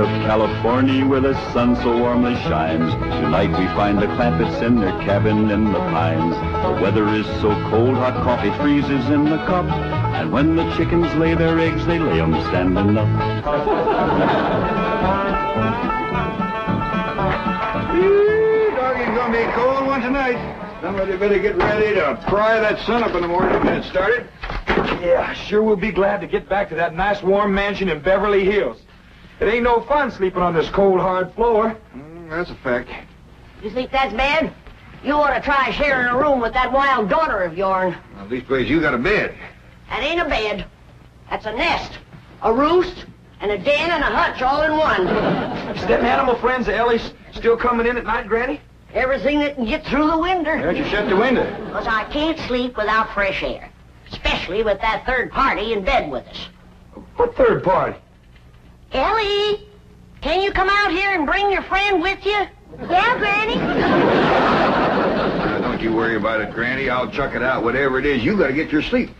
of California where the sun so warmly shines. Tonight we find the Clampetts in their cabin in the pines. The weather is so cold, hot coffee freezes in the cup. And when the chickens lay their eggs, they lay 'em standing up. Doggy's gonna be a cold one tonight. Somebody better get ready to pry that sun up in the morning and get it started. Yeah, sure will be glad to get back to that nice warm mansion in Beverly Hills. It ain't no fun sleeping on this cold, hard floor. That's a fact. You think that's bad? You ought to try sharing a room with that wild daughter of yourn. Well, these places you got a bed. That ain't a bed. That's a nest, a roost, and a den and a hutch all in one. Is them animal friends of Ellie's still coming in at night, Granny? Everything that can get through the window. Why don't you shut the window? Because I can't sleep without fresh air. Especially with that third party in bed with us. What third party? Ellie, can you come out here and bring your friend with you? Yeah, Granny? Don't you worry about it, Granny. I'll chuck it out. Whatever it is, you got to get your sleep.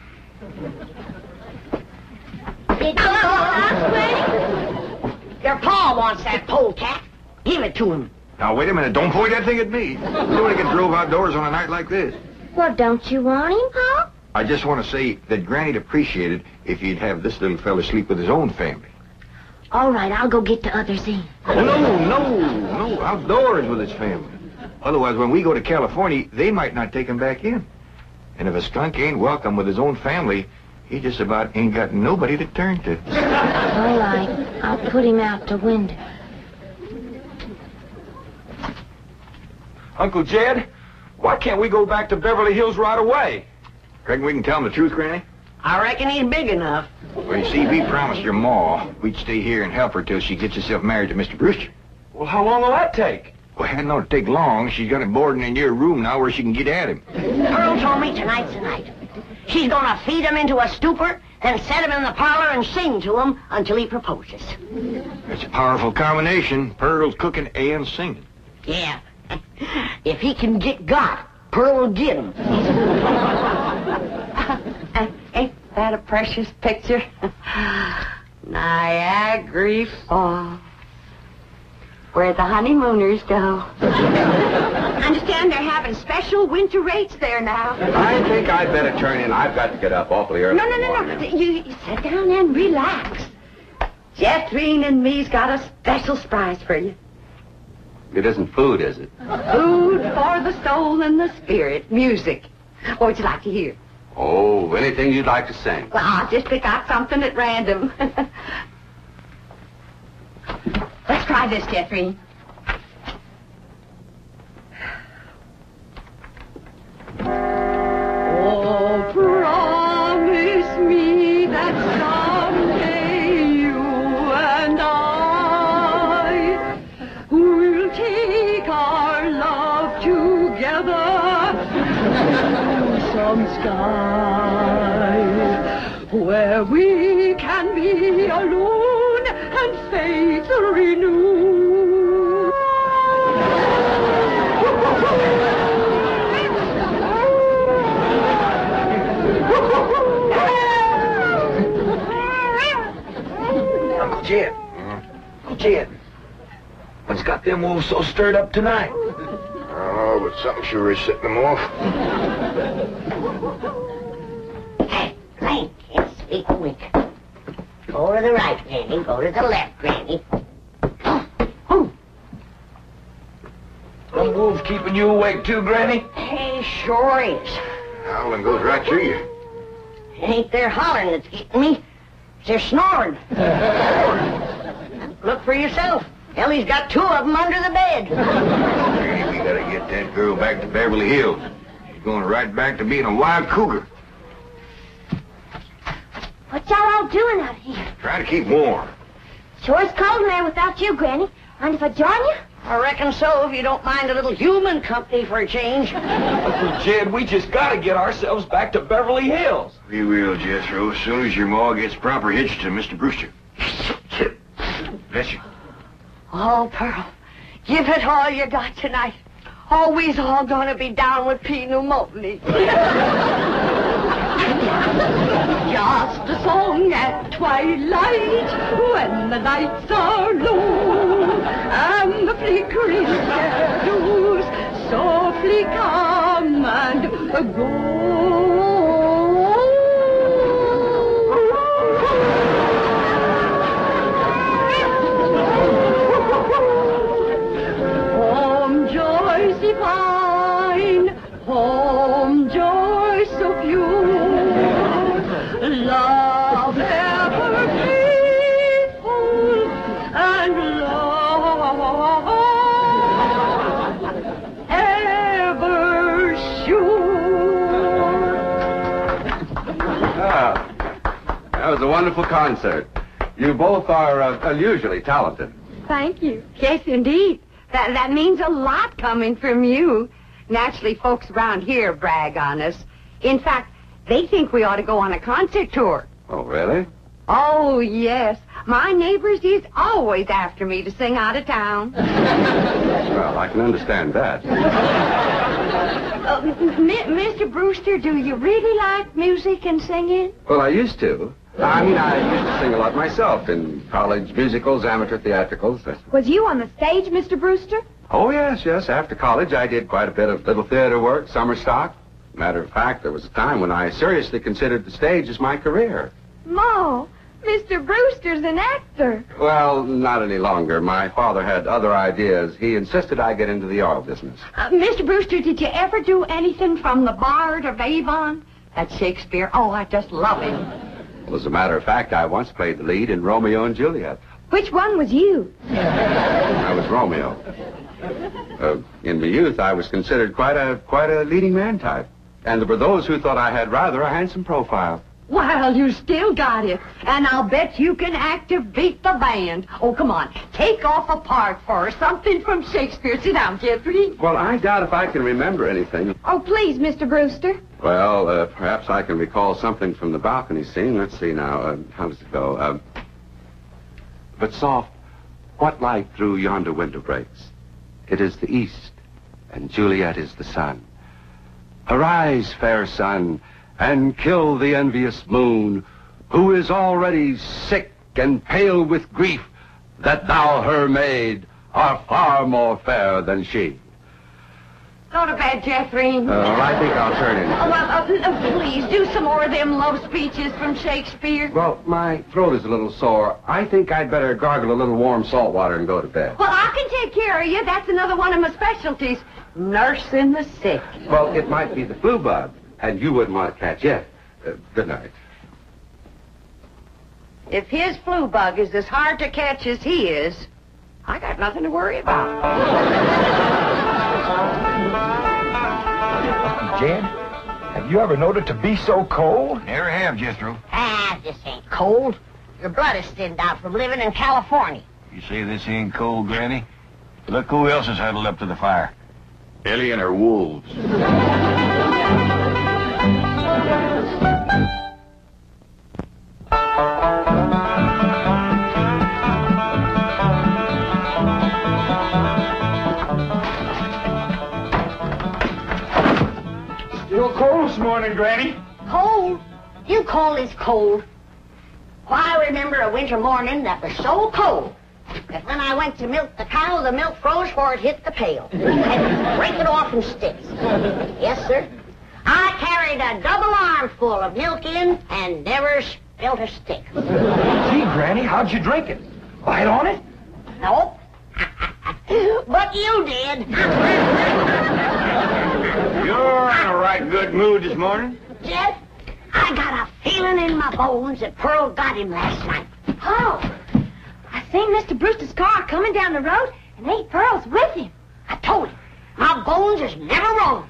Did you ask, Granny? Your pa wants that polecat. Give it to him. Now, wait a minute. Don't point that thing at me. You don't want to get drove outdoors on a night like this. Well, don't you want him, Pa? I just want to say that Granny'd appreciate it if he'd have this little fella sleep with his own family. All right, I'll go get the others in. Oh, no, outdoors with his family. Otherwise, when we go to California, they might not take him back in. And if a skunk ain't welcome with his own family, he just about ain't got nobody to turn to. All right, I'll put him out the window. Uncle Jed, why can't we go back to Beverly Hills right away? Reckon we can tell him the truth, Granny? I reckon he's big enough. Well, you see, we promised your ma we'd stay here and help her till she gets herself married to Mr. Brewster. Well, how long will that take? Well, it hadn't ought to take long. She's got him boarding in your room now where she can get at him. Pearl told me tonight's the night. She's gonna feed him into a stupor, then set him in the parlor and sing to him until he proposes. It's a powerful combination. Pearl's cooking and singing. Yeah. If he can get got, Pearl will get him. Ain't that a precious picture? Niagara Falls, where the honeymooners go. I understand they're having special winter rates there now. I think I'd better turn in. I've got to get up awfully early. No. You sit down and relax. Jethrine and me's got a special surprise for you. It isn't food, is it? Food for the soul and the spirit. Music. What would you like to hear? Oh, anything you'd like to sing. Well, I'll just pick out something at random. Let's try this, Jethrine. Oh, promise me that someday you and I will take our love together to some sky where we can be alone and faith renew. Uncle Jed. Uncle Jed. What's got them wolves so stirred up tonight? Oh, but something sure is setting them off. Hey, Granny, can't sleep a wink. Go to the right, Granny. Go to the left, Granny. Them wolves keeping you awake too, Granny? He sure is. Howling goes right through you. It ain't their hollering that's getting me. It's their snoring. Look for yourself. Ellie's got two of them under the bed. Hey, we gotta get that girl back to Beverly Hills. She's going right back to being a wild cougar. What y'all all doing out here? Trying to keep warm. Sure is cold in there without you, Granny. Mind if I join you? I reckon so, if you don't mind a little human company for a change. Uncle Jed, we just gotta get ourselves back to Beverly Hills. We will, Jethro, as soon as your ma gets proper hitched to Mr. Brewster. Bless you. Oh, Pearl, give it all you got tonight. Always all gonna be down with pneumonia. just a song at twilight when the lights are low and the flickering shadows softly come and go. Home joys divine, home joys so pure, love ever faithful and love ever sure. That was a wonderful concert. You both are unusually talented. Thank you. Yes, indeed. That means a lot coming from you. Naturally, folks around here brag on us. In fact, they think we ought to go on a concert tour. Oh, really? Oh, yes. My neighbors is always after me to sing out of town. Well, I can understand that. Mr. Brewster, do you really like music and singing? Well, I used to. I used to sing a lot myself in college musicals, amateur theatricals. Was you on the stage, Mr. Brewster? Oh, yes. After college, I did quite a bit of little theater work, summer stock. Matter of fact, there was a time when I seriously considered the stage as my career. Ma, Mr. Brewster's an actor. Well, not any longer. My father had other ideas. He insisted I get into the oil business. Mr. Brewster, did you ever do anything from The Bard of Avon? That's Shakespeare. Oh, I just love him. Well, as a matter of fact, I once played the lead in Romeo and Juliet. Which one was you? I was Romeo. In my youth, I was considered quite a leading man type. And there were those who thought I had rather a handsome profile. Well, you still got it. And I'll bet you can act to beat the band. Oh, come on. Take off a part for us. Something from Shakespeare. Sit down, Jeffrey. Well, I doubt if I can remember anything. Oh, please, Mr. Brewster. Well, perhaps I can recall something from the balcony scene. Let's see now. How does it go? But soft, what light through yonder window breaks? It is the east, and Juliet is the sun. Arise, fair sun, and kill the envious moon, who is already sick and pale with grief, that thou, her maid, art far more fair than she. Go to bed, Jeffrey. I think I'll turn in. Oh, well, please, do some more of them love speeches from Shakespeare. Well, my throat is a little sore. I think I'd better gargle a little warm salt water and go to bed. Well, I can take care of you. That's another one of my specialties. Nursing the sick. Well, it might be the flu bug, and you wouldn't want to catch it. Good night. If his flu bug is as hard to catch as he is, I got nothing to worry about. Jed, have you ever known it to be so cold? Never have, Jethro. This ain't cold. Your blood is thinned out from living in California. You say this ain't cold, Granny? Look who else is huddled up to the fire. Ellie and her wolves. Still cold this morning, Granny. Cold? You call this cold? Why, I remember a winter morning that was so cold that when I went to milk the cow, the milk froze before it hit the pail. I had to break it off in sticks. Yes, sir. I carried a double armful of milk in and never spilled a stick. Gee, Granny, how'd you drink it? Bite on it? Nope. But you did. You're in a right good mood this morning. Jed, I got a feeling in my bones that Pearl got him last night. Oh, I seen Mr. Brewster's car coming down the road, and Aunt Pearl's with him. I told him, my bones is never wrong.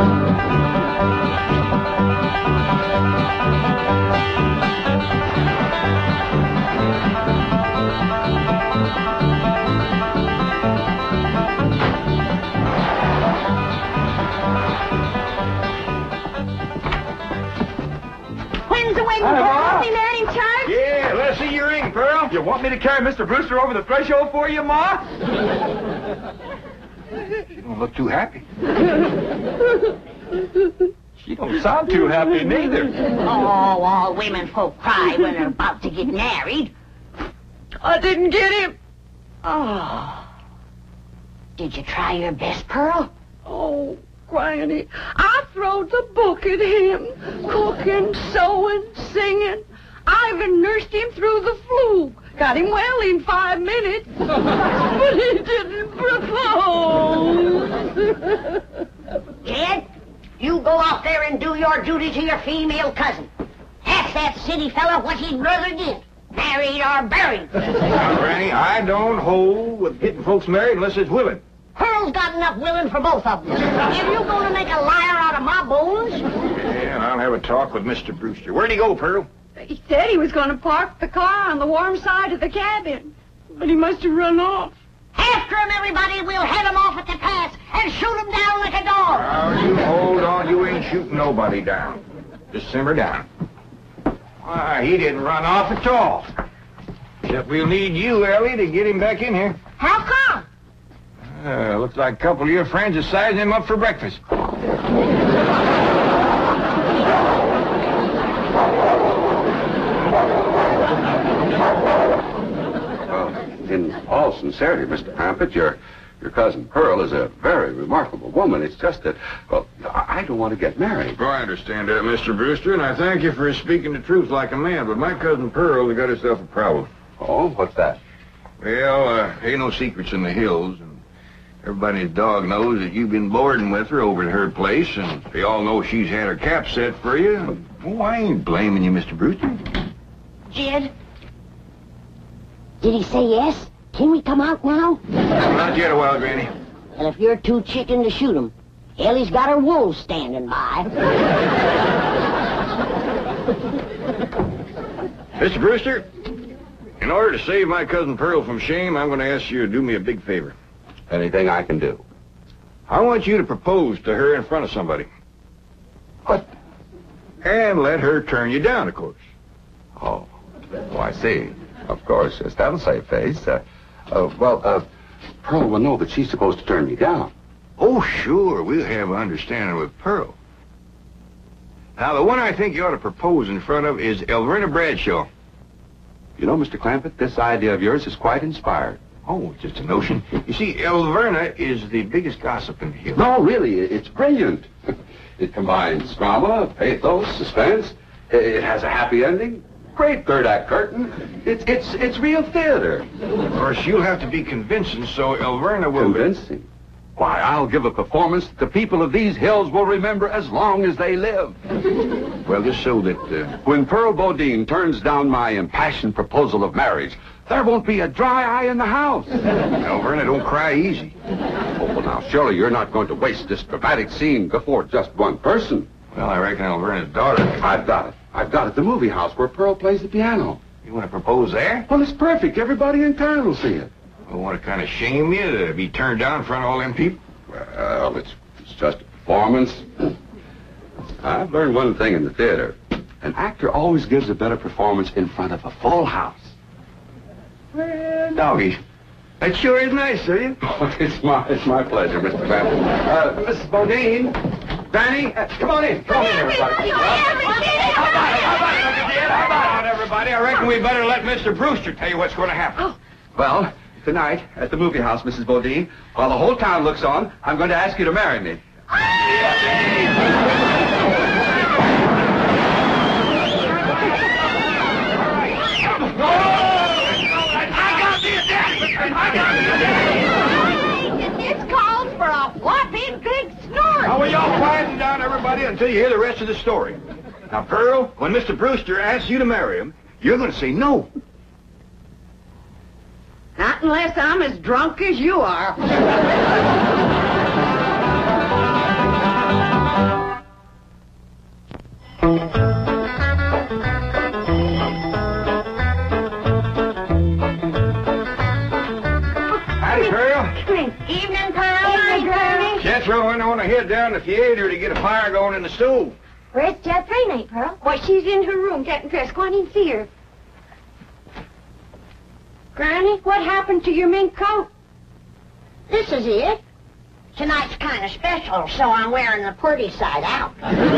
When's the wedding? Hi, We married in church? Yeah, let's see your ring, Pearl. You want me to carry Mr. Brewster over the threshold for you, Ma? You don't look too happy. She don't sound too happy neither. Oh, all women folk cry when they're about to get married. I didn't get him. Oh. Did you try your best, Pearl? Oh, Granny, I throwed the book at him. Cooking, sewing, singing. I even nursed him through the flu. Got him well in 5 minutes. But he didn't propose. Jed, you go out there and do your duty to your female cousin. Ask that city fella what he'd rather get, married or buried. Now, Granny, I don't hold with getting folks married unless it's willing. Pearl's got enough willing for both of them. If you're going to make a liar out of my bones... Yeah, and I'll have a talk with Mr. Brewster. Where'd he go, Pearl? He said he was going to park the car on the warm side of the cabin. But he must have run off. After him, everybody, we'll head him off at the pass and shoot him down like a dog. Now, you hold on. You ain't shooting nobody down. Just simmer down. Why, he didn't run off at all. Except we'll need you, Ellie, to get him back in here. How come? Looks like a couple of your friends are sizing him up for breakfast. Well, in all sincerity, Mr. Crampett, your cousin Pearl is a very remarkable woman. It's just that, well, I don't want to get married. Oh, I understand that, Mr. Brewster, and I thank you for speaking the truth like a man, but my cousin Pearl has got herself a problem. Oh, what's that? Well, ain't no secrets in the hills, and everybody's dog knows that you've been boarding with her over at her place, and they all know she's had her cap set for you. Oh, I ain't blaming you, Mr. Brewster. Jed? Did he say yes? Can we come out now? Not yet a while, Granny. Well, if you're too chicken to shoot him, Ellie's got her wolves standing by. Mr. Brewster, in order to save my cousin Pearl from shame, I'm going to ask you to do me a big favor. Anything I can do? I want you to propose to her in front of somebody. What? And let her turn you down, of course. Oh, I see. Of course, yes, that'll save face. Pearl will know that she's supposed to turn me down. Oh, sure, we'll have an understanding with Pearl. Now, the one I think you ought to propose in front of is Elverna Bradshaw. You know, Mr. Clampett, this idea of yours is quite inspired. Oh, it's just a notion. You see, Elverna is the biggest gossip in the hills. No, really, it's brilliant. It combines drama, pathos, suspense. It has a happy ending. Great third-act curtain. It's real theater. Of course, you'll have to be convincing, so Elverna will... Convincing? Why, I'll give a performance that the people of these hills will remember as long as they live. Well, just so that... When Pearl Bodine turns down my impassioned proposal of marriage, there won't be a dry eye in the house. Elverna, don't cry easy. Oh, well, now, surely you're not going to waste this dramatic scene before just one person. Well, I reckon Elverna's daughter... I've got it. I've got it. The movie house where Pearl plays the piano. You want to propose there? Well, it's perfect. Everybody in town will see it. I want to kind of shame you to be turned down in front of all them people. Well, it's just a performance. I've learned one thing in the theater. An actor always gives a better performance in front of a full house. Well, doggies. That sure is nice, sir. You? It's my pleasure, Mr. Crampett. Mrs. Bodine, Danny, come on in. Come on in, everybody. How about it, everybody? I reckon we better let Mr. Brewster tell you what's going to happen. Well, tonight at the movie house, Mrs. Bodine, while the whole town looks on, I'm going to ask you to marry me. It's called for a whopping big snort. Now, will y'all quieten down, everybody, until you hear the rest of the story. Now, Pearl, when Mr. Brewster asks you to marry him, you're going to say no. Not unless I'm as drunk as you are. Howdy, Pearl. Evening, Pearl. Evening, Granny. Jethro went on ahead down to the theater to get a fire going in the stove. Where's Jethro, Aunt Pearl? Why, she's in her room getting dressed. Go on in and see her. Granny, what happened to your mink coat? This is it. tonight's kind of special, so I'm wearing the pretty side out.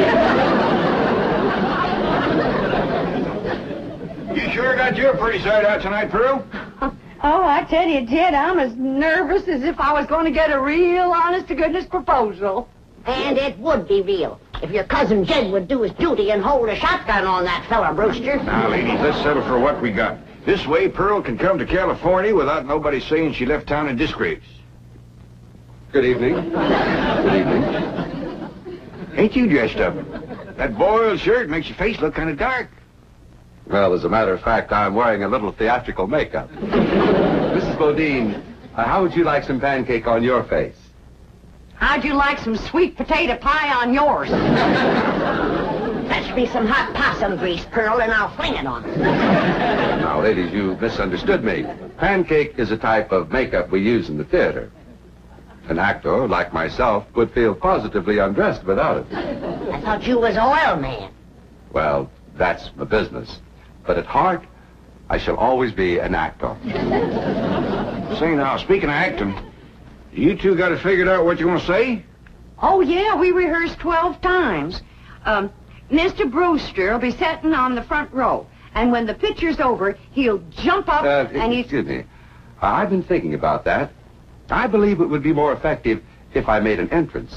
You sure got your pretty side out tonight, Pearl? Oh, I tell you, Ted, I'm as nervous as if I was going to get a real honest-to-goodness proposal. And it would be real if your cousin Jed would do his duty and hold a shotgun on that fella, Brewster. Now, ladies, let's settle for what we got. This way, Pearl can come to California without nobody saying she left town in disgrace. Good evening. Good evening. Ain't you dressed up? That boiled shirt makes your face look kind of dark. Well, as a matter of fact, I'm wearing a little theatrical makeup. Mrs. Bodine, how would you like some pancake on your face? How'd you like some sweet potato pie on yours? Fetch me some hot possum grease, Pearl, and I'll fling it on her. Now, ladies, you misunderstood me. Pancake is a type of makeup we use in the theater. An actor, like myself, would feel positively undressed without it. I thought you was oil man. Well, that's my business. But at heart, I shall always be an actor. Say now, speaking of acting, you two got it figured out what you want to say? Oh, yeah, we rehearsed 12 times. Mr. Brewster will be sitting on the front row. And when the picture's over, he'll jump up and he's... Excuse me. I've been thinking about that. I believe it would be more effective if I made an entrance.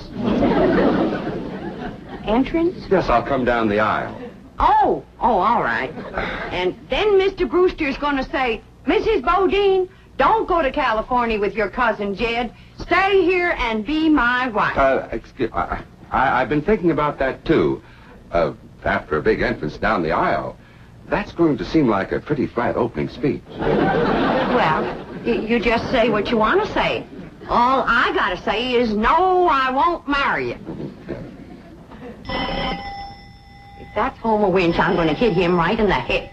Entrance? Yes, I'll come down the aisle. Oh, all right. And then Mr. Brewster's going to say, Mrs. Bodine, don't go to California with your cousin Jed. Stay here and be my wife. Excuse I've been thinking about that, too. After a big entrance down the aisle, that's going to seem like a pretty flat opening speech. Well, you just say what you want to say. All I got to say is, no, I won't marry you. If that's Homer Winch, I'm going to hit him right in the head.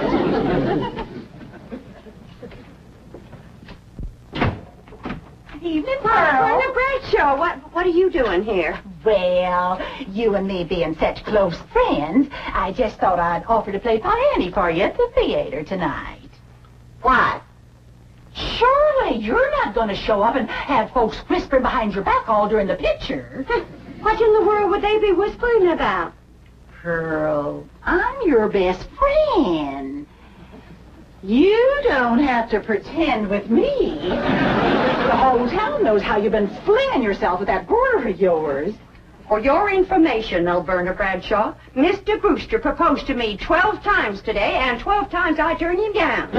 Evening, Pearl. Pearl. Bradshaw, what are you doing here? Well, you and me being such close friends, I just thought I'd offer to play Piany for you at the theater tonight. Why? Surely you're not going to show up and have folks whispering behind your back all during the picture. What in the world would they be whispering about? Pearl, I'm your best friend. You don't have to pretend with me. The whole town knows how you've been flinging yourself with that brother of yours. For your information, Elverna Bradshaw, Mr. Brewster proposed to me 12 times today, and 12 times I turned him down.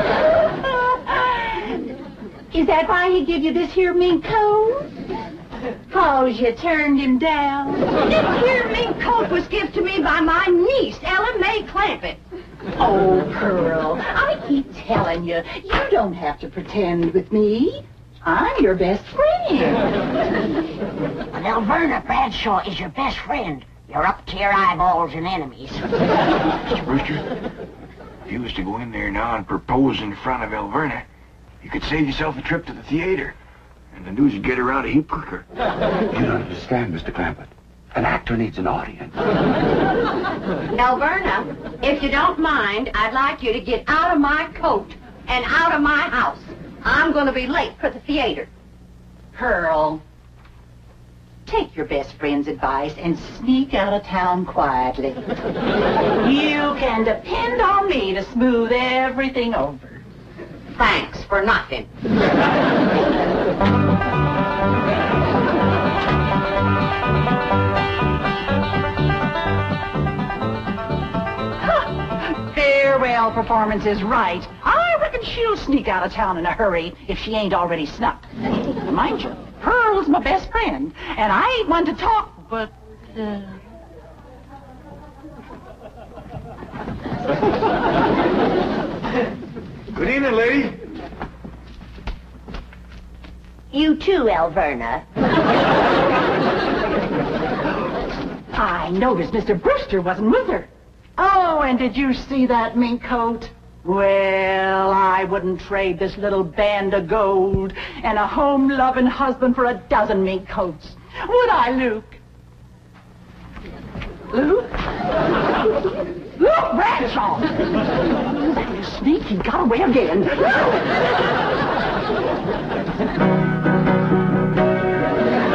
Is that why he give you this here mink coat? 'Cause you turned him down? This here mink coat was given to me by my niece, Ellen May Clampett. Oh, Pearl, I keep telling you, you don't have to pretend with me. I'm your best friend. But Elverna Bradshaw is your best friend. You're up to your eyeballs in enemies. Mr. Brewster, if you was to go in there now and propose in front of Elverna, you could save yourself a trip to the theater. And the news would get around a heap quicker. You don't understand, Mr. Clampett. An actor needs an audience. Elverna, if you don't mind, I'd like you to get out of my coat and out of my house. I'm going to be late for the theater. Pearl, take your best friend's advice and sneak out of town quietly. You can depend on me to smooth everything over. Thanks for nothing. Farewell performance is right. I reckon she'll sneak out of town in a hurry if she ain't already snuck. Mind you, Pearl's my best friend, and I ain't one to talk, but... Good evening, lady. You too, Elverna. I noticed Mr. Brewster wasn't with her. Oh, and did you see that mink coat? Well, I wouldn't trade this little band of gold and a home-loving husband for a dozen mink coats. Would I, Luke? Luke? Luke Bradshaw! That little sneak, he got away again.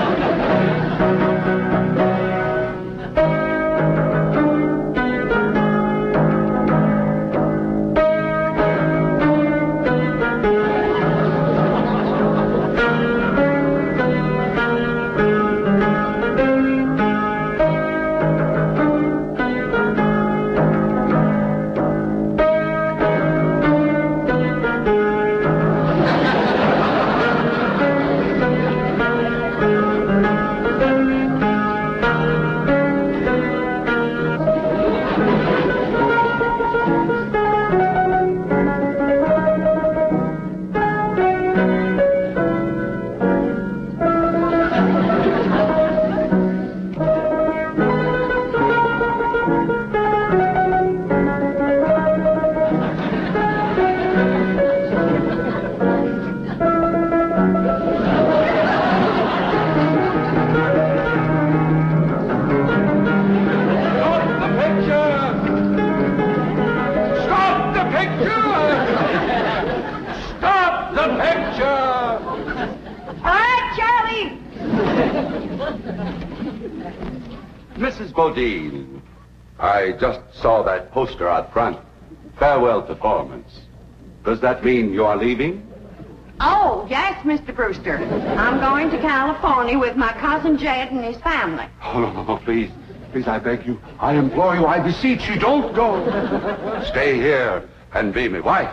Mrs. Bodine, I just saw that poster out front. Farewell performance. Does that mean you are leaving? Oh, yes, Mr. Brewster. I'm going to California with my cousin Jed and his family. Oh, no, please. Please, I beg you. I implore you. I beseech you. Don't go. Stay here and be my wife.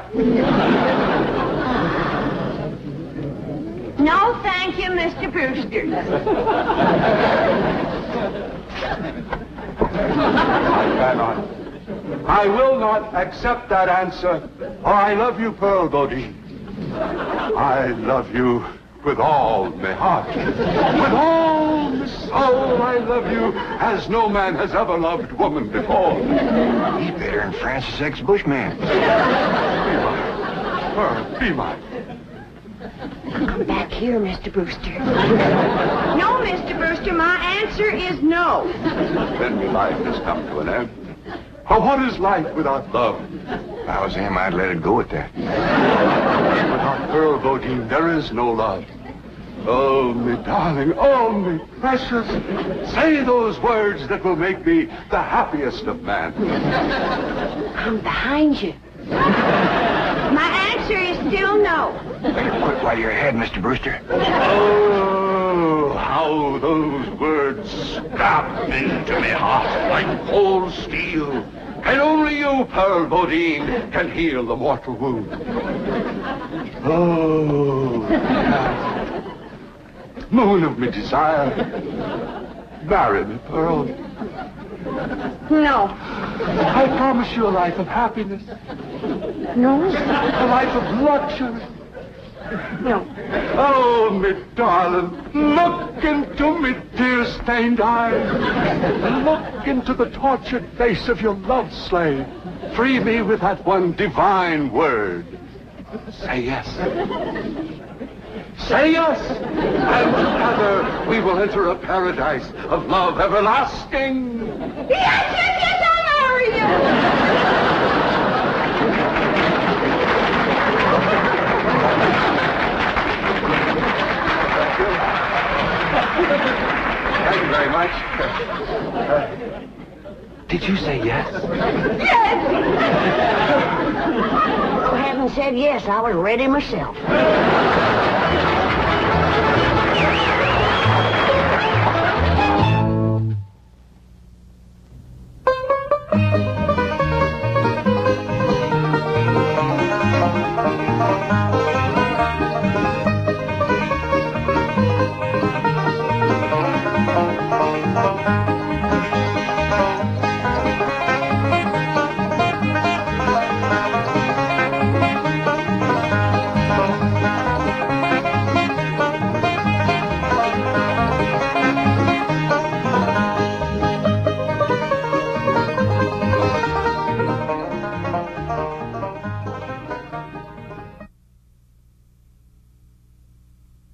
No, thank you, Mr. Brewster. I cannot. I will not accept that answer. Or I love you, Pearl Bodine. I love you with all my heart. With all my soul, I love you as no man has ever loved woman before. He's better than Francis X. Bushman. Be mine. Pearl, be mine. Come back here, Mr. Brewster. No, Mr. Brewster, my answer is no. Then my life has come to an end. For what is life without love? If I was him, I'd let it go at that. Without Pearl Bodine, there is no love. Oh, me darling, oh, me precious. Say those words that will make me the happiest of men. I'm behind you. My answer is still no. Quick while you're ahead, Mr. Brewster. Oh, how those words stabbed into me heart like cold steel. And only you, Pearl Bodine, can heal the mortal wound. Oh, moon of me desire, marry me, Pearl. No. I promise you a life of happiness, No? a life of luxury. No. Oh, me darling, look into me tear-stained eyes. Look into the tortured face of your love slave. Free me with that one divine word. Say yes. Say yes, and together we will enter a paradise of love everlasting. Yes, I'll marry you. Thank you very much. Did you say yes? Yes. I haven't said yes. I was ready myself.